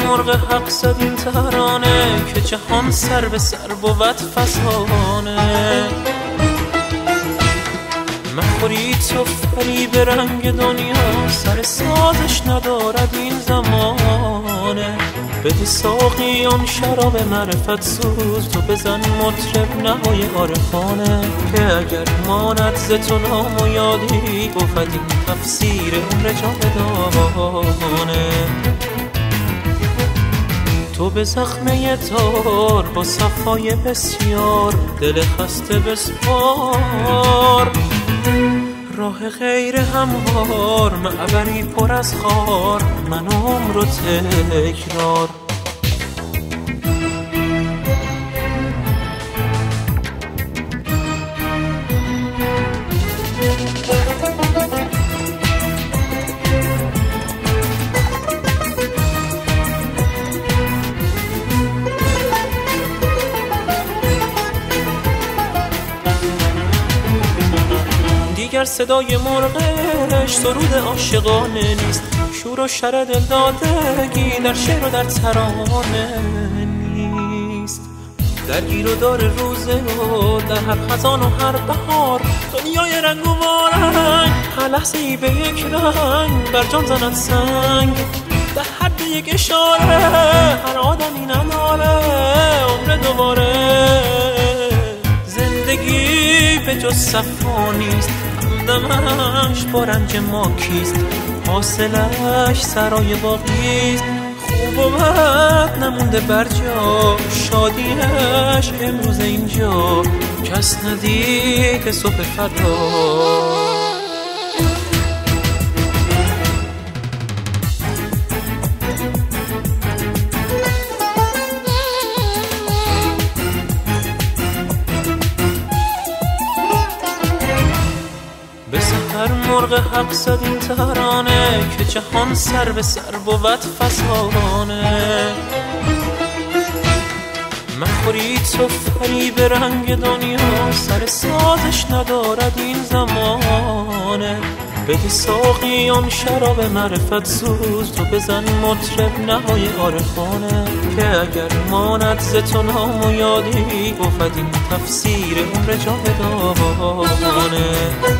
مرغ حق زد این ترانه که جهان سر به سر بود فسانه. مخوری تو فریب رنگ دنیا، سر سازش ندارد این زمانه. بده ساقی آن شراب معرفت سوز، تو بزن مطرب نوای عارفانه. که اگر ماند ز تو نام و یادی، بود این تفسیر عمر جاودانه. تو به زخمه تار با صفای بسیار، دل خسته بسپار. راه غیر هموار، معبری پر از خار، من عمر و تکرار. دیگر صدای مرغش سرود عاشقانه نیست، شور و شر دلدادگی در شعر و در ترانه نیست. درگیر و دار روزه و در هر خزان و هر بهار، دنیای رنگ و وارنگ هر لحظه ای به یک رنگ بر جان زند سنگ. در حد یک اشاره هر آدمی نداره عمر دوباره. زندگی به جز صفا نیست، همدمش با رنج ما کیست. حاصلش سرای باقیست، خوب و بد نمونده بر جا. شادیش امروز اینجا، کس ندید صبح فردا. هر مرغ حق زد این ترانه که جهان سر به سر بود فسانه. مخوری تو فریب رنگ دنیا، سر سازش ندارد این زمانه. بده ساقی آن شراب معرفت سوز، تو بزن مطرب نوای عارفانه. که اگر ماند ز تو نام و یادی، بود این تفسیر عمر جاودانه.